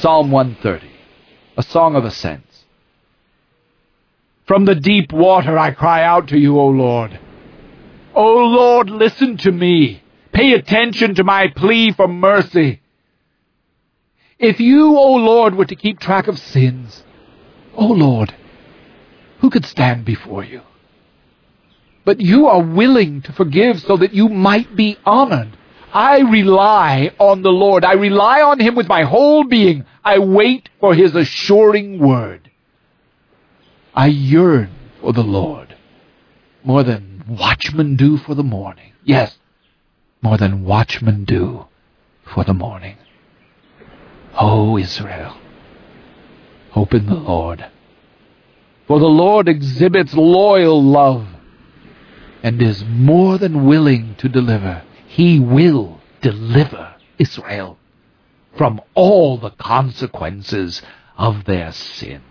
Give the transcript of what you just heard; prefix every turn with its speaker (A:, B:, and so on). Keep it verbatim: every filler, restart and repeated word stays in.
A: Psalm one thirty, a song of ascents. From the deep water I cry out to you, O Lord. O Lord, listen to me. Pay attention to my plea for mercy. If you, O Lord, were to keep track of sins, O Lord, who could stand before you? But you are willing to forgive so that you might be honored. I rely on the Lord. I rely on him with my whole being. I wait for his assuring word. I yearn for the Lord more than watchmen do for the morning. Yes, more than watchmen do for the morning. O Israel, hope in the Lord. For the Lord exhibits loyal love and is more than willing to deliver. He will deliver Israel from all the consequences of their sin.